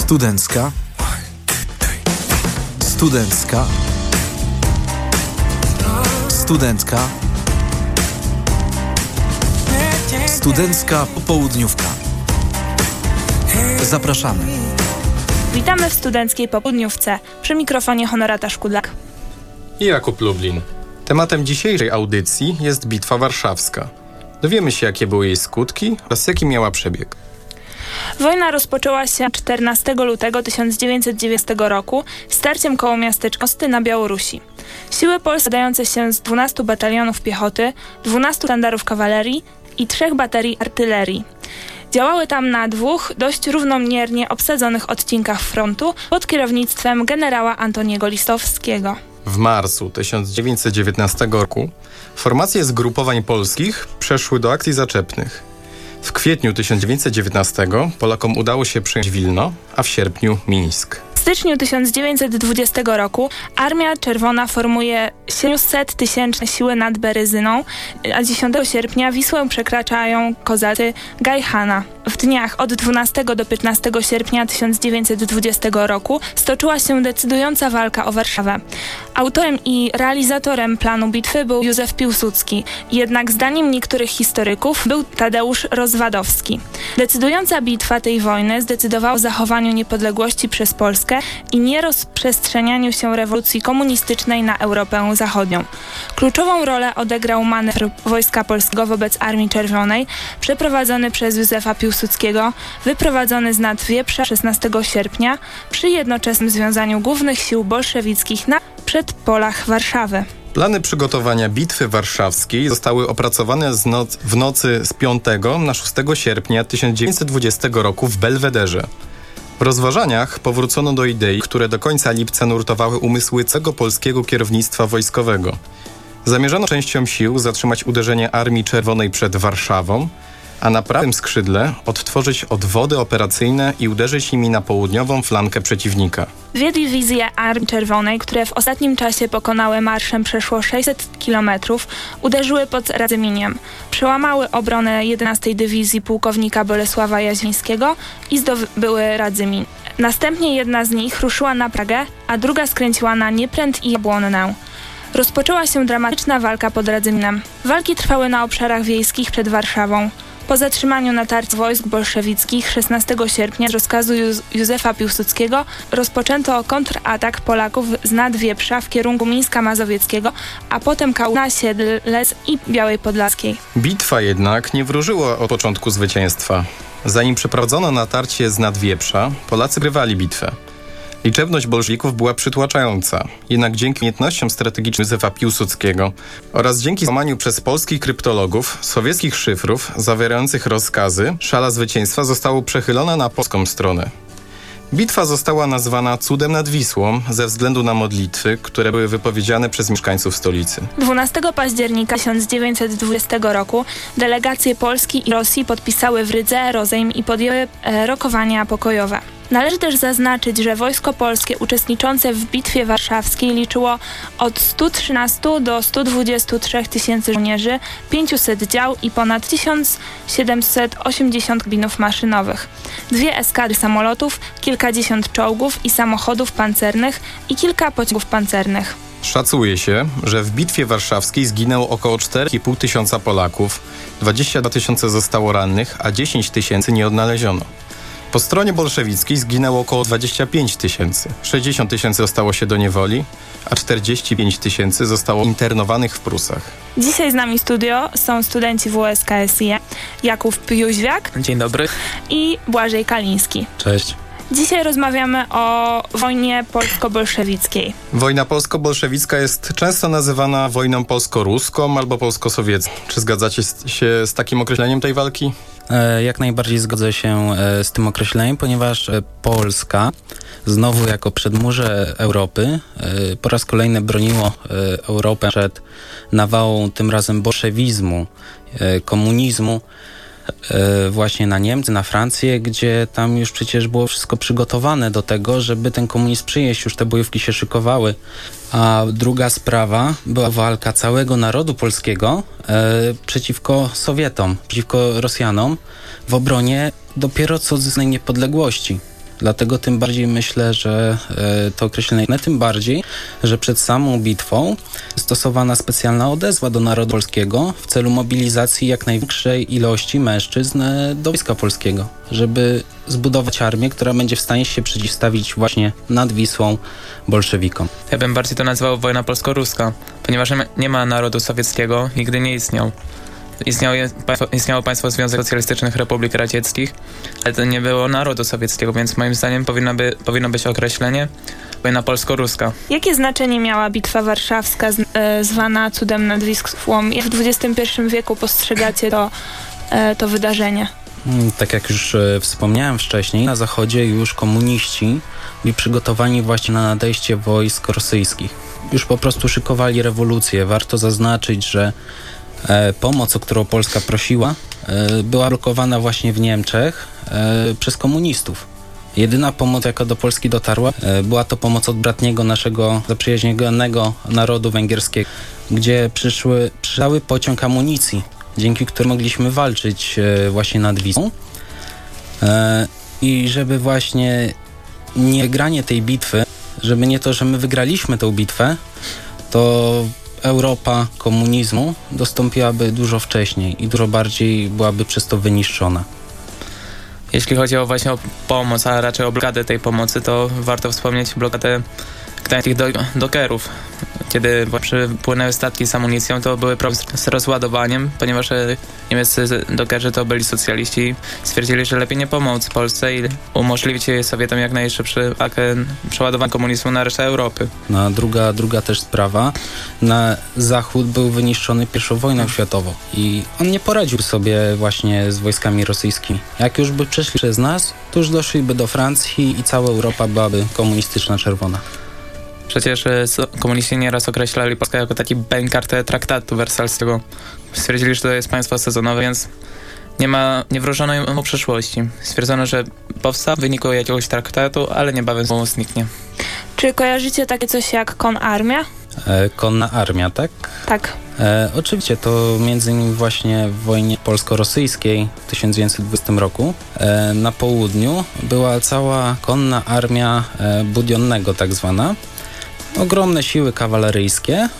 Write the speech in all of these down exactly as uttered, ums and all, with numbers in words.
Studencka. Studencka. Studentka. Studencka popołudniówka. Zapraszamy. Witamy w studenckiej popołudniówce. Przy mikrofonie Honorata Szkudlak i Jakub Lublin. Tematem dzisiejszej audycji jest Bitwa Warszawska. Dowiemy się, jakie były jej skutki oraz jaki miała przebieg. Wojna rozpoczęła się czternastego lutego tysiąc dziewięćset dziewiętnastego roku starciem koło miasteczka Mosty na Białorusi. Siły polskie składające się z dwunastu batalionów piechoty, dwunastu sztandarów kawalerii i trzech baterii artylerii działały tam na dwóch dość równomiernie obsadzonych odcinkach frontu pod kierownictwem generała Antoniego Listowskiego. W marcu tysiąc dziewięćset dziewiętnastego roku formacje zgrupowań polskich przeszły do akcji zaczepnych. W kwietniu tysiąc dziewięćset dziewiętnastego Polakom udało się przejąć Wilno, a w sierpniu Mińsk. W styczniu tysiąc dziewięćset dwudziestego roku Armia Czerwona formuje siedemsettysięczne siły nad Berezyną, a dziesiątego sierpnia Wisłę przekraczają kozacy Gajhana. W dniach od dwunastego do piętnastego sierpnia tysiąc dziewięćset dwudziestego roku stoczyła się decydująca walka o Warszawę. Autorem i realizatorem planu bitwy był Józef Piłsudski, jednak zdaniem niektórych historyków był Tadeusz Rozwadowski. Decydująca bitwa tej wojny zdecydowała o zachowaniu niepodległości przez Polskę i nierozprzestrzenianiu się rewolucji komunistycznej na Europę Zachodnią. Kluczową rolę odegrał manewr Wojska Polskiego wobec Armii Czerwonej, przeprowadzony przez Józefa Piłsudskiego, wyprowadzony z nad Wieprza szesnastego sierpnia przy jednoczesnym związaniu głównych sił bolszewickich na przedpolach Warszawy. Plany przygotowania Bitwy Warszawskiej zostały opracowane z noc, w nocy z piątego na szóstego sierpnia tysiąc dziewięćset dwudziestego roku w Belwederze. W rozważaniach powrócono do idei, które do końca lipca nurtowały umysły całego polskiego kierownictwa wojskowego. Zamierzano częścią sił zatrzymać uderzenie Armii Czerwonej przed Warszawą, a na prawym skrzydle odtworzyć odwody operacyjne i uderzyć nimi na południową flankę przeciwnika. Dwie dywizje Armii Czerwonej, które w ostatnim czasie pokonały marszem przeszło sześćset kilometrów, uderzyły pod Radzyminiem. Przełamały obronę jedenastej Dywizji pułkownika Bolesława Jaźwińskiego i zdobyły Radzymin. Następnie jedna z nich ruszyła na Pragę, a druga skręciła na Niepręt i Jabłonnę. Rozpoczęła się dramatyczna walka pod Radzyminem. Walki trwały na obszarach wiejskich przed Warszawą. Po zatrzymaniu natarcia wojsk bolszewickich szesnastego sierpnia z rozkazu Józ- Józefa Piłsudskiego rozpoczęto kontratak Polaków z nad Wieprza w kierunku Mińska Mazowieckiego, a potem Kałuna, Siedlec i Białej Podlaskiej. Bitwa jednak nie wróżyła od początku zwycięstwa. Zanim przeprowadzono natarcie z nad Wieprza, Polacy grywali bitwę. Liczebność bolszewików była przytłaczająca, jednak dzięki umiejętnościom strategicznym Józefa Piłsudskiego oraz dzięki złamaniu przez polskich kryptologów sowieckich szyfrów zawierających rozkazy, szala zwycięstwa została przechylona na polską stronę. Bitwa została nazwana Cudem nad Wisłą ze względu na modlitwy, które były wypowiedziane przez mieszkańców stolicy. dwunastego października tysiąc dziewięćset dwudziestego roku delegacje Polski i Rosji podpisały w Rydze rozejm i podjęły e, rokowania pokojowe. Należy też zaznaczyć, że wojsko polskie uczestniczące w Bitwie Warszawskiej liczyło od stu trzynastu do stu dwudziestu trzech tysięcy żołnierzy, pięciuset dział i ponad tysiąc siedemset osiemdziesiąt kabinów maszynowych, dwie eskadry samolotów, kilkadziesiąt czołgów i samochodów pancernych i kilka pociągów pancernych. Szacuje się, że w Bitwie Warszawskiej zginęło około cztery i pół tysiąca Polaków, dwadzieścia dwa tysiące zostało rannych, a dziesięć tysięcy nie odnaleziono. Po stronie bolszewickiej zginęło około dwadzieścia pięć tysięcy, sześćdziesiąt tysięcy zostało się do niewoli, a czterdzieści pięć tysięcy zostało internowanych w Prusach. Dzisiaj z nami w studio są studenci W S K S I Jakub Jóźwiak. Dzień dobry. I Błażej Kaliński. Cześć. Dzisiaj rozmawiamy o wojnie polsko-bolszewickiej. Wojna polsko-bolszewicka jest często nazywana wojną polsko-ruską albo polsko-sowiecką. Czy zgadzacie się z takim określeniem tej walki? E, jak najbardziej zgodzę się e, z tym określeniem, ponieważ e, Polska znowu jako przedmurze Europy e, po raz kolejny broniło e, Europę przed nawałą tym razem bolszewizmu, e, komunizmu, właśnie na Niemcy, na Francję, gdzie tam już przecież było wszystko przygotowane do tego, żeby ten komunizm przyjeść, już te bojówki się szykowały. A druga sprawa była walka całego narodu polskiego e, przeciwko Sowietom, przeciwko Rosjanom w obronie dopiero co odzyskanej niepodległości. Dlatego tym bardziej myślę, że e, to określenie, tym bardziej, że przed samą bitwą stosowana specjalna odezwa do narodu polskiego w celu mobilizacji jak największej ilości mężczyzn e, do wojska polskiego, żeby zbudować armię, która będzie w stanie się przeciwstawić właśnie nad Wisłą bolszewikom. Ja bym bardziej to nazwał wojna polsko-ruska, ponieważ nie ma narodu sowieckiego, nigdy nie istniał. Istniało państwo, istniało państwo Związek Socjalistycznych Republik Radzieckich, ale to nie było narodu sowieckiego, więc moim zdaniem powinno, by, powinno być określenie wojna polsko-ruska. Jakie znaczenie miała Bitwa Warszawska, z, e, zwana cudem nad Wisłą? Jak w dwudziestym pierwszym wieku postrzegacie to, e, to wydarzenie? Tak jak już e, wspomniałem wcześniej, na zachodzie już komuniści byli przygotowani właśnie na nadejście wojsk rosyjskich. Już po prostu szykowali rewolucję. Warto zaznaczyć, że E, pomoc, o którą Polska prosiła, e, była blokowana właśnie w Niemczech e, przez komunistów. Jedyna pomoc, jaka do Polski dotarła, e, była to pomoc od bratniego naszego zaprzyjaźnionego narodu węgierskiego, gdzie przyszły, przyszły pociąg amunicji, dzięki którym mogliśmy walczyć e, właśnie nad Wisłą. E, I żeby właśnie nie wygranie tej bitwy, żeby nie to, że my wygraliśmy tę bitwę, to Europa komunizmu dostąpiłaby dużo wcześniej i dużo bardziej byłaby przez to wyniszczona. Jeśli chodzi o właśnie o pomoc, a raczej o blokadę tej pomocy, to warto wspomnieć blokadę gdańskich do, dokerów. Kiedy przypłynęły statki z amunicją, to były problemy z rozładowaniem, ponieważ niemieccy dokerzy to byli socjaliści, stwierdzili, że lepiej nie pomóc Polsce i umożliwić Sowietom jak najszybszy przeładowanie komunizmu na resztę Europy. No, druga, druga też sprawa, na Zachód był wyniszczony pierwszą wojną światową i on nie poradził sobie właśnie z wojskami rosyjskimi. Jak już by przeszli przez nas, to już doszliby do Francji i cała Europa byłaby komunistyczna, czerwona. Przecież komuniści nieraz określali Polskę jako taki bękart traktatu wersalskiego. Stwierdzili, że to jest państwo sezonowe, więc nie ma, nie wróżono mu przyszłości. Stwierdzono, że powstał w wyniku jakiegoś traktatu, ale niebawem zniknie. Czy kojarzycie takie coś jak konarmia? E, konna armia, tak? Tak. E, oczywiście to między innymi właśnie w wojnie polsko-rosyjskiej w tysiąc dziewięćset dwudziestym roku e, na południu była cała konna armia e, Budionnego tak zwana. Ogromne siły kawaleryjskie e,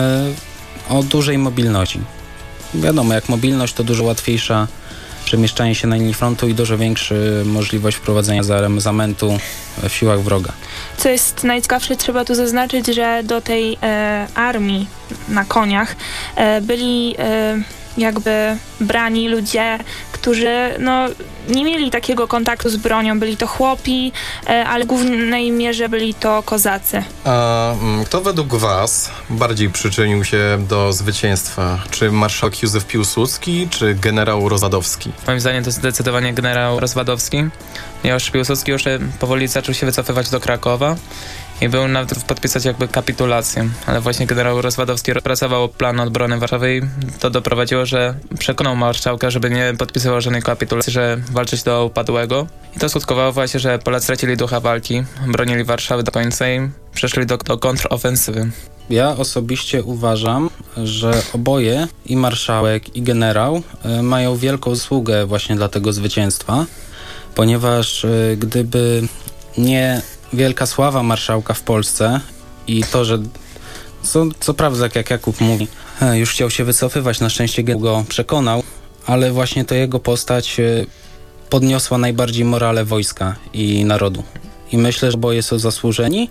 o dużej mobilności. Wiadomo, jak mobilność to dużo łatwiejsza przemieszczanie się na linii frontu i dużo większa możliwość wprowadzenia zamętu w siłach wroga. Co jest najciekawsze, trzeba tu zaznaczyć, że do tej e, armii na koniach e, byli e, jakby brani ludzie, którzy no, nie mieli takiego kontaktu z bronią. Byli to chłopi, e, ale w głównej mierze byli to kozacy. A kto według was bardziej przyczynił się do zwycięstwa? Czy marszałek Józef Piłsudski, czy generał Rozwadowski? Moim zdaniem to zdecydowanie generał Rozwadowski. Ponieważ Piłsudski już powoli zaczął się wycofywać do Krakowa i był nawet podpisać jakby kapitulację. Ale właśnie generał Rozwadowski opracował plan obrony Warszawy i to doprowadziło, że przekonał marszałka, żeby nie podpisywał żadnej kapitulacji, że walczyć do upadłego. I to skutkowało właśnie, że Polacy stracili ducha walki, bronili Warszawy do końca i przeszli do, do kontrofensywy. Ja osobiście uważam, że oboje, i marszałek, i generał, y, mają wielką zasługę właśnie dla tego zwycięstwa, ponieważ y, gdyby nie wielka sława marszałka w Polsce i to, że co, co prawda, jak Jakub mówi, już chciał się wycofywać, na szczęście go przekonał, ale właśnie to jego postać podniosła najbardziej morale wojska i narodu. I myślę, że oboje są zasłużeni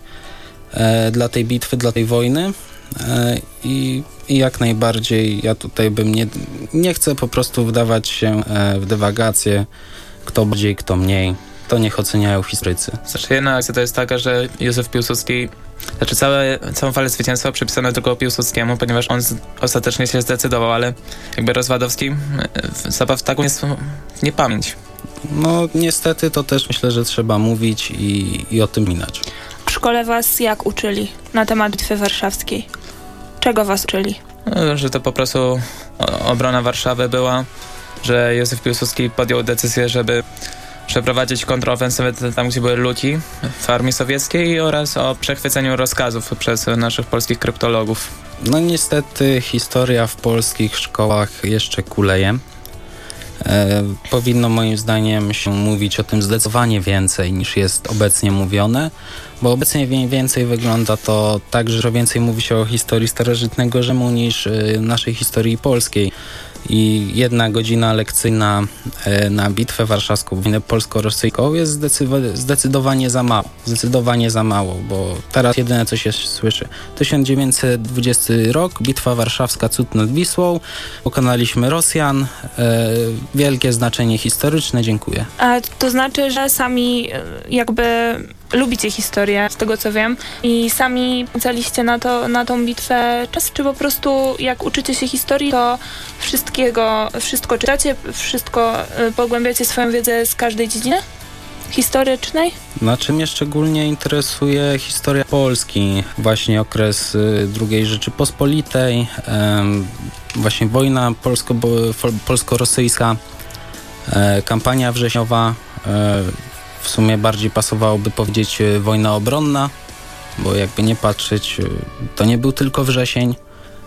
e, dla tej bitwy, dla tej wojny e, i, i jak najbardziej ja tutaj bym nie, nie chcę po prostu wdawać się e, w dywagację, kto bardziej, kto mniej. To niech oceniają historycy. Znaczy jedna akcja to jest taka, że Józef Piłsudski, znaczy całe, całą falę zwycięstwa przypisano tylko Piłsudskiemu, ponieważ on z, ostatecznie się zdecydował, ale jakby Rozwadowski zapadł w taką niepamięć. No niestety to też myślę, że trzeba mówić i, i o tym minąć. W szkole was jak uczyli na temat Bitwy Warszawskiej? Czego was uczyli? No, że to po prostu obrona Warszawy była, że Józef Piłsudski podjął decyzję, żeby przeprowadzić kontrofensywę tam, gdzie były luki w armii sowieckiej oraz o przechwyceniu rozkazów przez naszych polskich kryptologów. No niestety historia w polskich szkołach jeszcze kuleje. E, powinno moim zdaniem się mówić o tym zdecydowanie więcej niż jest obecnie mówione, bo obecnie mniej więcej wygląda to tak, że więcej mówi się o historii starożytnego Rzymu niż y, naszej historii polskiej. I jedna godzina lekcyjna e, na bitwę warszawską, wojnę polsko-rosyjską jest zdecydowanie, zdecydowanie za mało. Zdecydowanie za mało, bo teraz jedyne co się słyszy. tysiąc dziewięćset dwudziesty rok, bitwa warszawska, cud nad Wisłą. Pokonaliśmy Rosjan. E, wielkie znaczenie historyczne, dziękuję. A to znaczy, że sami e, jakby lubicie historię, z tego co wiem, i sami poświęcaliście na to, na tą bitwę czas, czy po prostu jak uczycie się historii, to wszystkiego, wszystko czytacie, wszystko y, pogłębiacie swoją wiedzę z każdej dziedziny historycznej? Znaczy mnie szczególnie interesuje historia Polski, właśnie okres y, drugiej Rzeczypospolitej, y, właśnie wojna polsko, polsko-rosyjska, y, kampania wrześniowa, y, w sumie bardziej pasowałoby powiedzieć wojna obronna, bo jakby nie patrzeć, to nie był tylko wrzesień.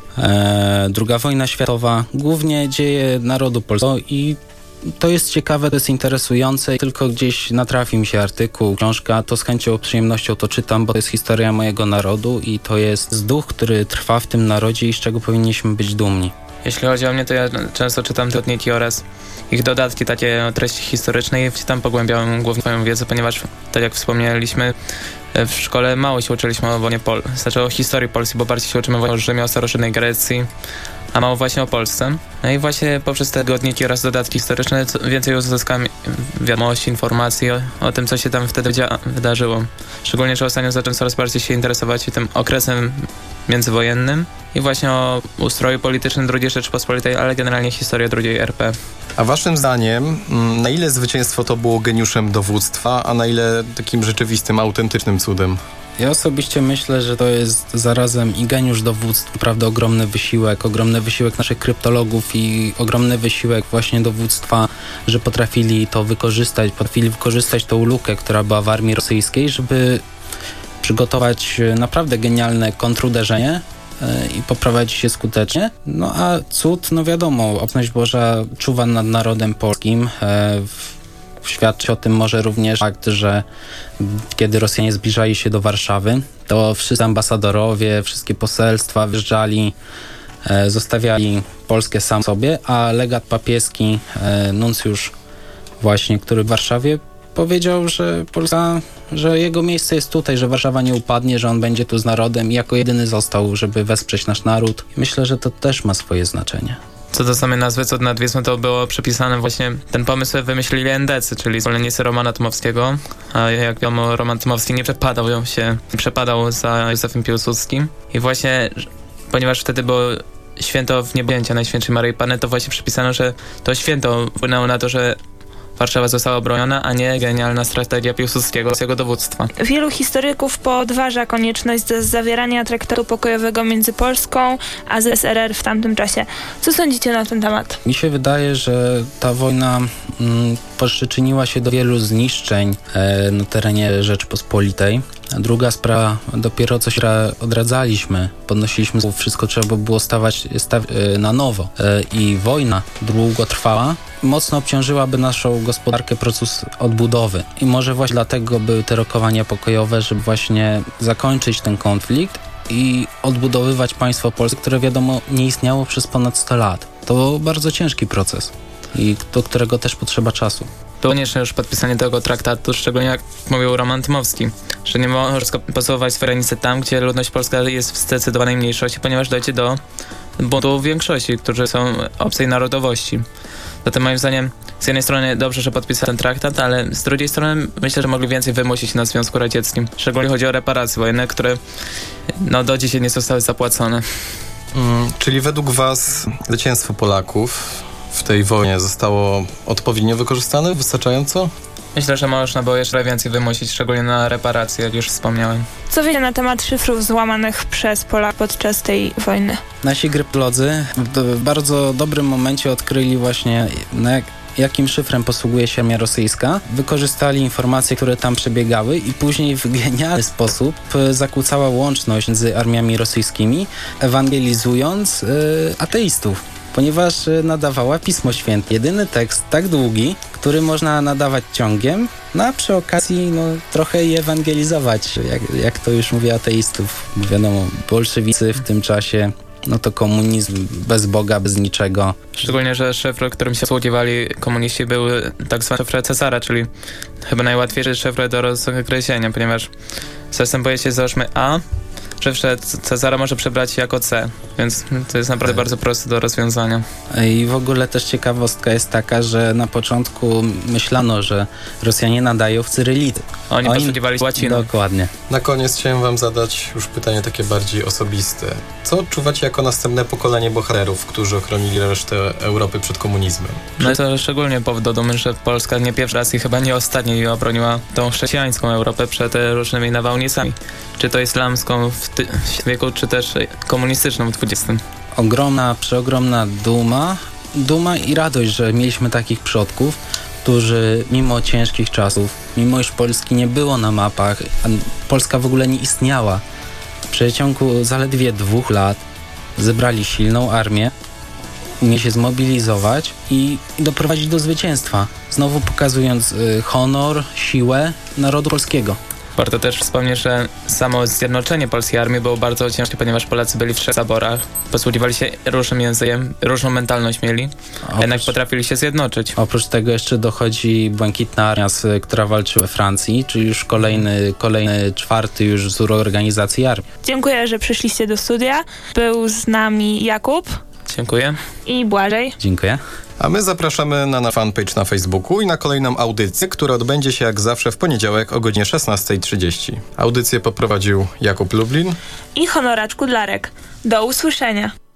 E, druga wojna światowa, głównie dzieje narodu polskiego i to jest ciekawe, to jest interesujące, tylko gdzieś natrafi mi się artykuł, książka, to z chęcią, przyjemnością to czytam, bo to jest historia mojego narodu i to jest duch, który trwa w tym narodzie i z czego powinniśmy być dumni. Jeśli chodzi o mnie, to ja często czytam tygodniki oraz ich dodatki, takie o treści historycznej. Tam pogłębiałem głównie swoją wiedzę, ponieważ, tak jak wspomnieliśmy, w szkole mało się uczyliśmy o wojnie Pol- znaczy o historii Polski, bo bardziej się uczymy o Rzymie, o starożytnej Grecji, a mało właśnie o Polsce. No i właśnie poprzez te tygodniki oraz dodatki historyczne więcej uzyskałem wiadomości, informacji o, o tym, co się tam wtedy dzia- wydarzyło. Szczególnie, że ostatnio zacząłem coraz bardziej się interesować tym okresem międzywojennym i właśnie o ustroju politycznym drugiej Rzeczypospolitej, ale generalnie historię drugiej R P. A waszym zdaniem, na ile zwycięstwo to było geniuszem dowództwa, a na ile takim rzeczywistym, autentycznym cudem? Ja osobiście myślę, że to jest zarazem i geniusz dowództwa, naprawdę ogromny wysiłek, ogromny wysiłek naszych kryptologów i ogromny wysiłek właśnie dowództwa, że potrafili to wykorzystać, potrafili wykorzystać tą lukę, która była w armii rosyjskiej, żeby przygotować naprawdę genialne kontruderzenie i poprowadzić się skutecznie. No a cud, no wiadomo, obecność Boża czuwa nad narodem polskim. Świadczy o tym może również fakt, że kiedy Rosjanie zbliżali się do Warszawy, to wszyscy ambasadorowie, wszystkie poselstwa wyjeżdżali, e, zostawiali Polskę sam sobie, a legat papieski, e, nuncjusz właśnie, który w Warszawie powiedział, że Polska, że jego miejsce jest tutaj, że Warszawa nie upadnie, że on będzie tu z narodem i jako jedyny został, żeby wesprzeć nasz naród. Myślę, że to też ma swoje znaczenie. Co do samej nazwy Cud nad Wisłą, to było przypisane właśnie, ten pomysł wymyślili endecy, czyli zwolennicy Romana Dmowskiego, a jak wiadomo, Roman Dmowski nie przepadał się, przepadał za Józefem Piłsudskim i właśnie, ponieważ wtedy było święto Wniebowzięcia Najświętszej Maryi Panny, to właśnie przypisano, że to święto wpłynęło na to, że Warszawa została obroniona, a nie genialna strategia Piłsudskiego z jego dowództwa. Wielu historyków podważa konieczność zawierania traktatu pokojowego między Polską a Z S R R w tamtym czasie. Co sądzicie na ten temat? Mi się wydaje, że ta wojna mm, przyczyniła się do wielu zniszczeń e, na terenie Rzeczypospolitej. A druga sprawa, dopiero coś odradzaliśmy, podnosiliśmy wszystko, trzeba było stawać staw, e, na nowo. E, I wojna długo trwała, mocno obciążyłaby naszą gospodarkę, proces odbudowy. I może właśnie dlatego były te rokowania pokojowe, żeby właśnie zakończyć ten konflikt i odbudowywać państwo polskie, które wiadomo nie istniało przez ponad sto lat. To był bardzo ciężki proces i do którego też potrzeba czasu. To konieczne już podpisanie tego traktatu, szczególnie jak mówił Roman Dmowski, że nie może posuwać swoje granice tam, gdzie ludność polska jest w zdecydowanej mniejszości, ponieważ dojdzie do buntu większości, którzy są obcej narodowości. Zatem moim zdaniem z jednej strony dobrze, że podpisał ten traktat, ale z drugiej strony myślę, że mogli więcej wymusić na Związku Radzieckim. Szczególnie chodzi o reparacje wojenne, które no, do dzisiaj nie zostały zapłacone. Hmm, czyli według was zwycięstwo Polaków w tej wojnie zostało odpowiednio wykorzystane? Wystarczająco? Myślę, że można było jeszcze więcej wymusić, szczególnie na reparacje, jak już wspomniałem. Co wiecie na temat szyfrów złamanych przez Polaków podczas tej wojny? Nasi kryptolodzy w bardzo dobrym momencie odkryli właśnie, na jak, jakim szyfrem posługuje się armia rosyjska. Wykorzystali informacje, które tam przebiegały i później w genialny sposób zakłócała łączność między armiami rosyjskimi, ewangelizując yy, ateistów. ponieważ e, nadawała Pismo Święte. Jedyny tekst tak długi, który można nadawać ciągiem, no a przy okazji no, trochę i ewangelizować, jak, jak to już mówię, ateistów. Wiadomo, bolszewicy w tym czasie, no to komunizm bez Boga, bez niczego. Szczególnie, że szyfr, którym się posługiwali komuniści, były tak zwane szyfry Cezara, czyli chyba najłatwiejsze szyfry do rozgryzienia, ponieważ zastępuje się załóżmy A, szyfr Cezara może przebrać jako C, więc to jest naprawdę bardzo proste do rozwiązania. I w ogóle też ciekawostka jest taka, że na początku myślano, że Rosjanie nadają w cyrylicy. Oni, Oni posługiwali się łaciną. Dokładnie. Na koniec chciałem wam zadać już pytanie takie bardziej osobiste. Co odczuwacie jako następne pokolenie bohaterów, którzy ochronili resztę Europy przed komunizmem? No to szczególnie powód do dumy, że Polska nie pierwszy raz i chyba nie ostatni obroniła tą chrześcijańską Europę przed różnymi nawałnicami. Czy to islamską w, ty- w wieku, czy też komunistyczną w dwudziestym. Ogromna, przeogromna duma, duma i radość, że mieliśmy takich przodków, którzy mimo ciężkich czasów, mimo iż Polski nie było na mapach, a Polska w ogóle nie istniała, w przeciągu zaledwie dwóch lat zebrali silną armię, umieli się zmobilizować i, i doprowadzić do zwycięstwa, znowu pokazując y, honor, siłę narodu polskiego. Warto też wspomnieć, że samo zjednoczenie polskiej armii było bardzo ciężkie, ponieważ Polacy byli w trzech zaborach, posługiwali się różnym językiem, różną mentalność mieli, Oprócz, jednak potrafili się zjednoczyć. Oprócz tego jeszcze dochodzi Błękitna Armia, która walczy we Francji, czyli już kolejny, kolejny czwarty już wzór organizacji armii. Dziękuję, że przyszliście do studia. Był z nami Jakub Dziękuję. i Błażej. Dziękuję. A my zapraszamy na nasz fanpage na Facebooku i na kolejną audycję, która odbędzie się jak zawsze w poniedziałek o godzinie szesnasta trzydzieści. Audycję poprowadził Jakub Lublin I Honoraczku Dlarek. Do usłyszenia.